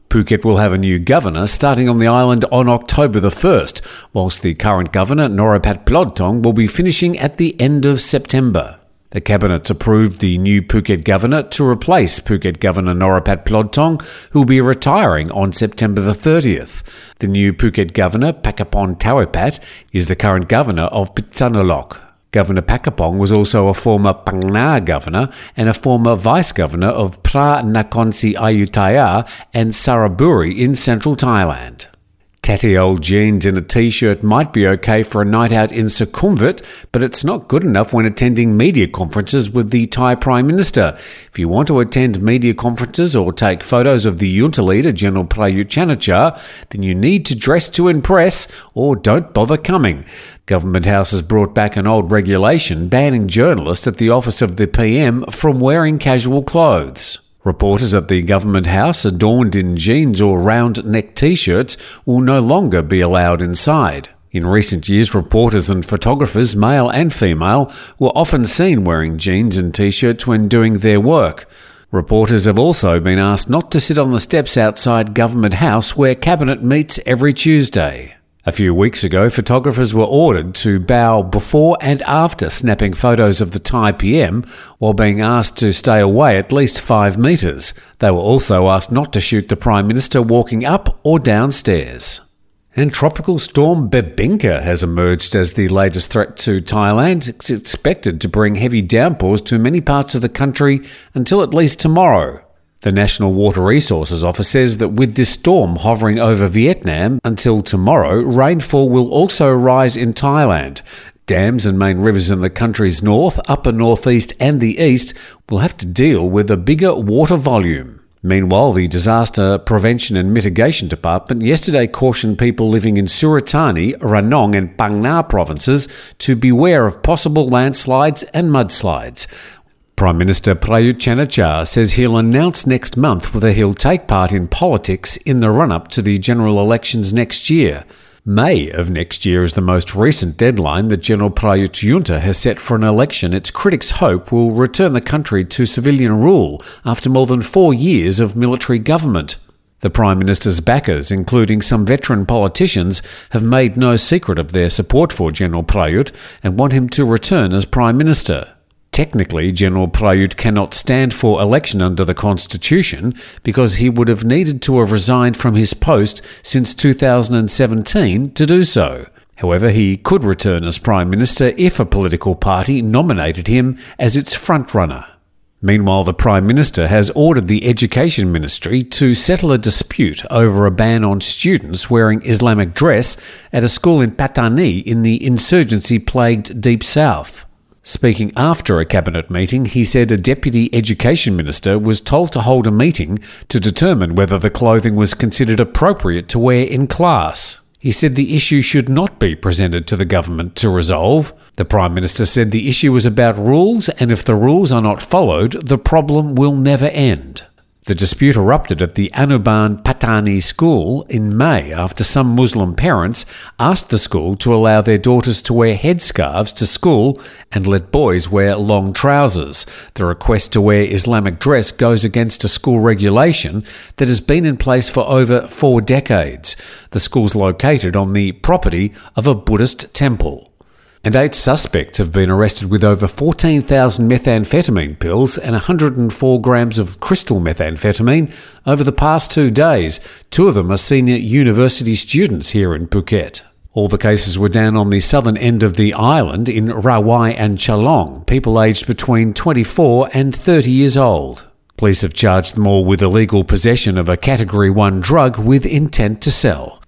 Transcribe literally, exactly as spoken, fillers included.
Phuket will have a new governor starting on the island on October the first, whilst the current governor, Norapat Plodthong, will be finishing at the end of September. The Cabinet approved the new Phuket governor to replace Phuket Governor Norapat Plodthong, who will be retiring on September the thirtieth. The new Phuket governor, Pakapong Tawepat, is the current governor of Phitsanulok. Governor Pakapong was also a former Phang Nga governor and a former vice-governor of Phra Nakhon Si Ayutthaya and Saraburi in central Thailand. Tatty old jeans and a t-shirt might be okay for a night out in Sukhumvit, but it's not good enough when attending media conferences with the Thai Prime Minister. If you want to attend media conferences or take photos of the junta leader, General Prayut Chan-o-cha, then you need to dress to impress or don't bother coming. Government House has brought back an old regulation banning journalists at the office of the P M from wearing casual clothes. Reporters at the Government House adorned in jeans or round-neck t-shirts will no longer be allowed inside. In recent years, reporters and photographers, male and female, were often seen wearing jeans and t-shirts when doing their work. Reporters have also been asked not to sit on the steps outside Government House where Cabinet meets every Tuesday. A few weeks ago, photographers were ordered to bow before and after snapping photos of the Thai P M while being asked to stay away at least five metres. They were also asked not to shoot the Prime Minister walking up or downstairs. And Tropical Storm Bebinca has emerged as the latest threat to Thailand. It's expected to bring heavy downpours to many parts of the country until at least tomorrow. The National Water Resources Office says that with this storm hovering over Vietnam until tomorrow, rainfall will also rise in Thailand. Dams and main rivers in the country's north, upper northeast and the east will have to deal with a bigger water volume. Meanwhile, the Disaster Prevention and Mitigation Department yesterday cautioned people living in Suratani, Ranong and Phang Nga provinces to beware of possible landslides and mudslides. Prime Minister Prayut Chan-o-cha says he'll announce next month whether he'll take part in politics in the run-up to the general elections next year. May of next year is the most recent deadline that General Prayut's junta has set for an election its critics hope will return the country to civilian rule after more than four years of military government. The Prime Minister's backers, including some veteran politicians, have made no secret of their support for General Prayut and want him to return as Prime Minister. Technically, General Prayut cannot stand for election under the Constitution because he would have needed to have resigned from his post since two thousand seventeen to do so. However, he could return as Prime Minister if a political party nominated him as its frontrunner. Meanwhile, the Prime Minister has ordered the Education Ministry to settle a dispute over a ban on students wearing Islamic dress at a school in Pattani in the insurgency-plagued Deep South. Speaking after a cabinet meeting, he said a deputy education minister was told to hold a meeting to determine whether the clothing was considered appropriate to wear in class. He said the issue should not be presented to the government to resolve. The Prime Minister said the issue was about rules, and if the rules are not followed, the problem will never end. The dispute erupted at the Anuban Pattani school in May after some Muslim parents asked the school to allow their daughters to wear headscarves to school and let boys wear long trousers. The request to wear Islamic dress goes against a school regulation that has been in place for over four decades. The school's located on the property of a Buddhist temple. And eight suspects have been arrested with over fourteen thousand methamphetamine pills and one hundred four grams of crystal methamphetamine over the past two days. Two of them are senior university students here in Phuket. All the cases were down on the southern end of the island in Rawai and Chalong, people aged between twenty-four and thirty years old. Police have charged them all with illegal possession of a Category one drug with intent to sell.